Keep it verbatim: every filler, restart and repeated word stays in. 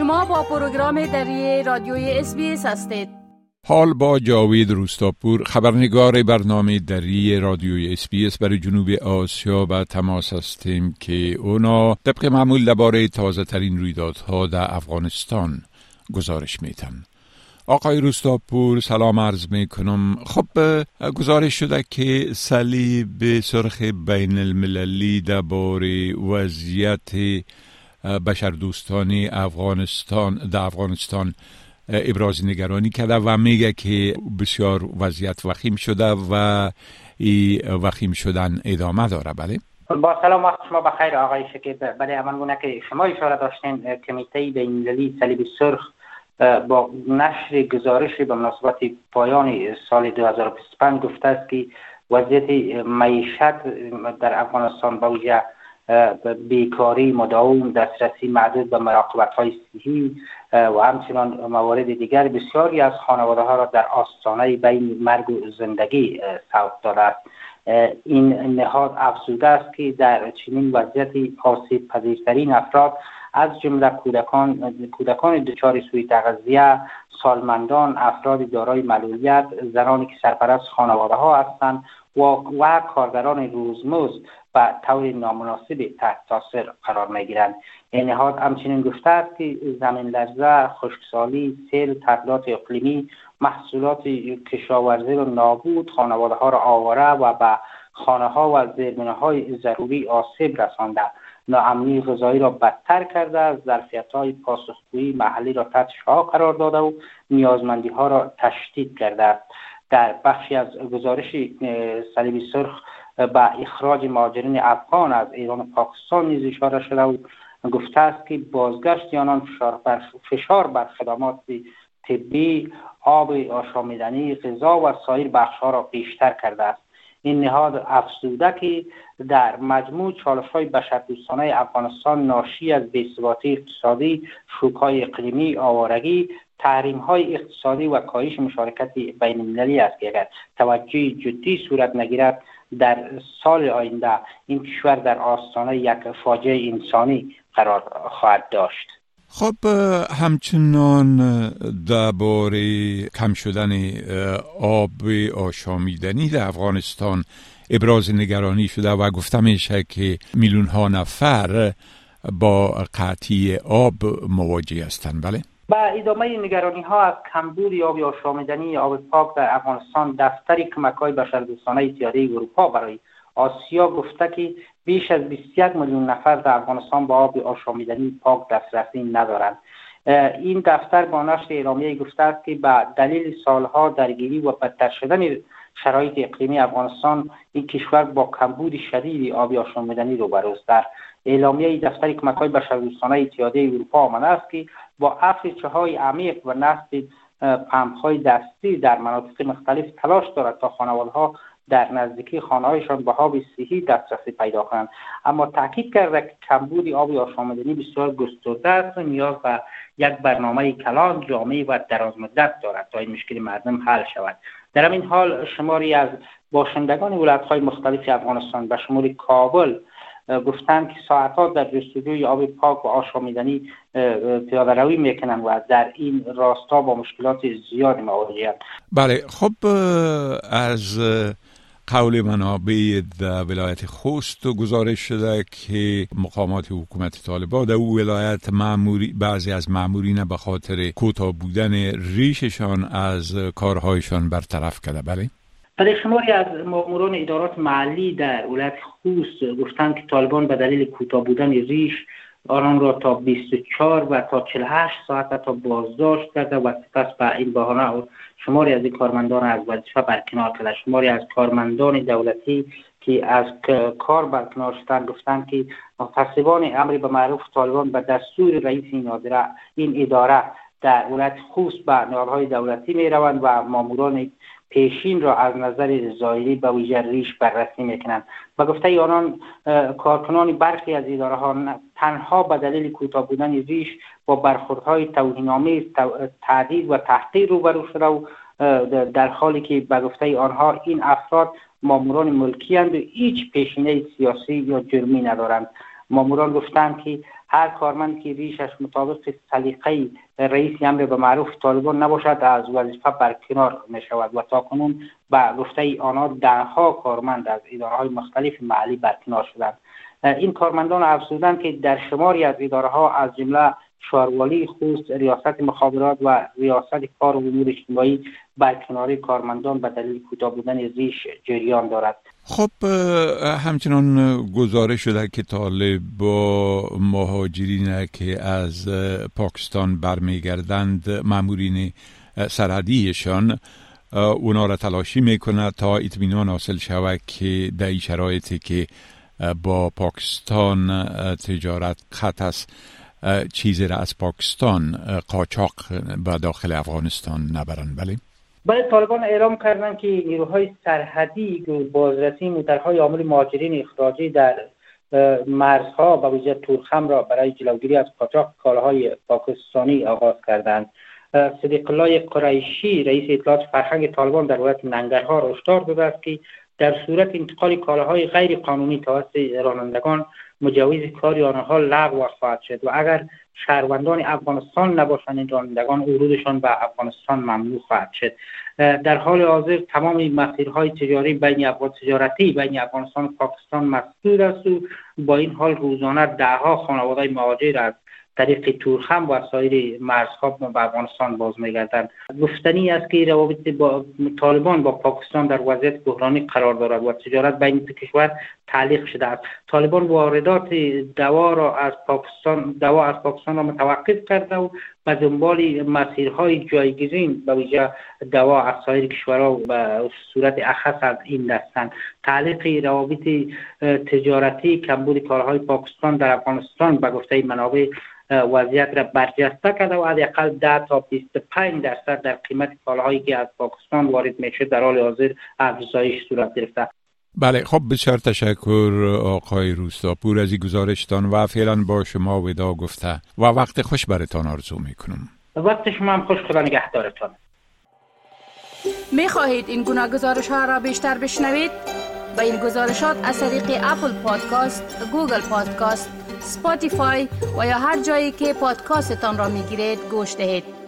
شما با پروگرام دری رادیوی اس بی اس هستید. حال با جاوید روستاپور، خبرنگار برنامه دری رادیوی اس بی اس برای جنوب آسیا و تماس هستیم که اونا طبق معمول درباره تازه ترین رویدادها در افغانستان گزارش میتن. آقای روستاپور سلام عرض میکنم. خب گزارش شده که صلیب سرخ بین المللی درباره وضعیت بشردوستانی افغانستان در افغانستان ابراز نگرانی کرده و میگه که بسیار وضعیت وخیم شده و این وخیم شدن ادامه داره. بله با سلام، وقت شما بخیر آقای شکیب. بله همانگونه که شما اشاره داشتین، کمیته بین المللی صلیب سرخ با نشر گزارشی به مناسبت پایان سال دو هزار و بیست و پنج گفته است که وضعیت معیشت در افغانستان با وجه بیکاری مداوم، دسترسی محدود به مراقبت‌های صحی و همچنان موارد دیگر، بسیاری از خانواده‌ها را در آستانه بین مرگ و زندگی سوق داده است. این نهاد افزوده است که در چنین وضعیتی آسیب پذیرترین افراد از جمله کودکان کودکان دچار سوء تغذیه، سالمندان، افراد دارای معلولیت، زنانی که سرپرست خانواده‌ها هستند و و کارگران روزمزد و طور نامناسب تحت تاثیر قرار می‌گیرند. این نهاد همچنین گفته است که زمین لرزه، خشکسالی، سیل، تغییرات اقلیمی، محصولات کشاورزی را نابود، خانواده‌ها را آواره و به خانه‌ها و زیربناهای ضروری آسیب رسانده، ناامنی غذایی را بدتر کرده، ظرفیت‌های پاسخگویی محلی را تحت شعاع قرار داده و نیازمندی‌ها را تشدید کرده است. در بخشی از گزارش صلیب سرخ به اخراج مهاجرین افغان از ایران و پاکستان نیز اشاره شده و گفته است که بازگشت آنان فشار بر فشار بر خدمات طبی، آب آشامیدنی، غذا و سایر بخش‌ها را بیشتر کرده است. این نهاد افزوده که در مجموع چالش‌های بشردوستانه افغانستان ناشی از بی‌ثباتی اقتصادی، شوک‌های اقلیمی، آوارگی، تحریم‌های اقتصادی و کاهش مشارکت بین المللی است که اگر توجه جدی صورت نگیرد در سال آینده این کشور در آستانه یک فاجعه انسانی قرار خواهد داشت. خب همچنان درباره کم شدن آب آشامیدنی در افغانستان ابراز نگرانی شده و گفته میشه که میلیون ها نفر با قطعی آب مواجه هستند. بله با ادامه نگرانی ها از کمبود آب آشامیدنی آب پاک در افغانستان، دفتر کمک‌های بشردوستانه اتحادیه اروپا برای آسیا گفته که بیش از بیست و یک میلیون نفر در افغانستان با آب آشامیدنی پاک دسترسی ندارند. این دفتر با نشر اعلامیه گفته است که به دلیل سالها درگیری و بدتر شدن شرایط اقلیمی افغانستان، این کشور با کمبود شدید آب آشامیدنی روبرو است. در اعلامیه دفتر کمک‌های بشردوستانه اتحادیه اروپا آمده است که با افریچه‌های عمیق و نصب پمپ‌های دستی در مناطق مختلف تلاش دارد تا خانواده‌ها در نزدیکی خانه‌هایشان به آب صحی دسترسی پیدا کنند، اما تاکید کرده که کمبود آب آشامیدنی بسیار گسترده است و نیاز به یک برنامه کلان، جامع و درازمدت دارد تا این مشکل مردم حل شود. در همین حال شماری از باشندگان ولایت‌های مختلف افغانستان به شمول کابل گفتند که ساعت‌ها در جستجوی آب پاک و آشامیدنی پیاده‌روی میکنند و در این راستا با مشکلات زیادی مواجه‌اند. بله خب از قول منابع در ولایت خوست گزارش شده که مقامات حکومت طالبان در او ولایت ماموری بعضی از مامورین به خاطر کوتاه بودن ریششان از کارهایشان برطرف کرده. بله برای شماری از ماموران ادارات محلی در ولایت خوست گفتند که طالبان به دلیل کوتاه بودن ریش آنان را تا بیست و چهار و تا چهل و هشت ساعت تا بازداشت کرده و سپس به این بهانه شماری از این کارمندان از وظیفه برکنار کرده. شماری از کارمندان دولتی که از کار برکنار شدند گفتند که متعصبان امر به معروف طالبان به دستور رئیس این اداره این اداره در ولایت خوست به نهادهای دولتی می روند و ماموران پیشین را از نظر ظاهری به ویژه ریش بررسی میکنند. با گفته آنان کارکنان برخی از اداره ها تنها به دلیل کوتاه بودن ریش با برخوردهای توهین‌آمیز، تهدید و تحقیر روبرو شده و در حالی که به گفته آنها این افراد ماموران ملکی اند و هیچ پیشینه سیاسی یا جرمی ندارند. ماموران گفتند که هر کارمند که ریشش مطابق سلیقه رئیس امر به معروف طالبان نباشد از وظیفه برکنار می شود و تاکنون به گفته آنها ده ها کارمند از اداره های مختلف محلی برکنار شدند. این کارمندان افزودند که در شماری از اداره ها از جمله شهروالی خوست، ریاست مخابرات و ریاست کار و امور اجتماعی برکناری کارمندان به دلیل کوتاه بودن ریش جریان دارد. خب همچنان گزارش شده که طالب با مهاجرین که از پاکستان برمیگردند مامورین سرحدیشان اونا را تلاشی میکنه تا اطمینان حاصل شود که در این شرایطی که با پاکستان تجارت خط است چیزی را از پاکستان قاچاق به داخل افغانستان نبرند. بله باید طالبان اعلام کردند که نیروهای سرحدی بازرسی موترهای حامل مهاجرین اخراجی در مرزها به ویژه تورخم را برای جلوگیری از قاچاق کالاهای پاکستانی آغاز کردند. صدیق الله قریشی رئیس اطلاعات فرهنگ طالبان در ولایت ننگرهار هشدار داده است که در صورت انتقال کالاهای غیر قانونی توسط رانندگان مجوز کاری آنها لغو خواهد شد و اگر شهروندان افغانستان نباشند این رانندگان ورودشان به افغانستان ممنوع خواهد شد. در حال حاضر تمام مسیرهای تجاری بین افغان تجارتی بین افغانستان و پاکستان مسدود است و با این حال روزانه دهها خانواده مهاجر از طریق تورخم و سایر مرزها به افغانستان باز می‌گردند. گفتنی است که روابط با طالبان با پاکستان در وضعیت بحرانی قرار دارد و تجارت بین دو کشور تعلیق شده است. طالبان واردات دوا را از پاکستان دوا از پاکستان را متوقف کرده و به دنبال مسیرهای جایگزین به ویژه دوا از سایر کشورها به صورت اخص از این دستند. تعلیق روابط تجارتی کمبود کالاهای پاکستان در افغانستان به گفته منابع وضعیت را برجسته کرده و حداقل ده تا بیست و پنج درصد در قیمت کالاهایی که از پاکستان وارد میشه در حال حاضر افزایش صورت گرفته. بله خب بسیار تشکر آقای روستاپور از این گزارشتان و فعلا با شما ودا گفته و وقت خوش برتان آرزو میکنم. وقت شما هم خوش، خدا نگهدارتان. می خواهید این گناه گزارش ها را بیشتر بشنوید؟ با این گزارشات از طریق اپل پادکاست، گوگل پادکاست، اسپاتیفای و یا هر جایی که پادکاستتان را می گیرید گوش دهید.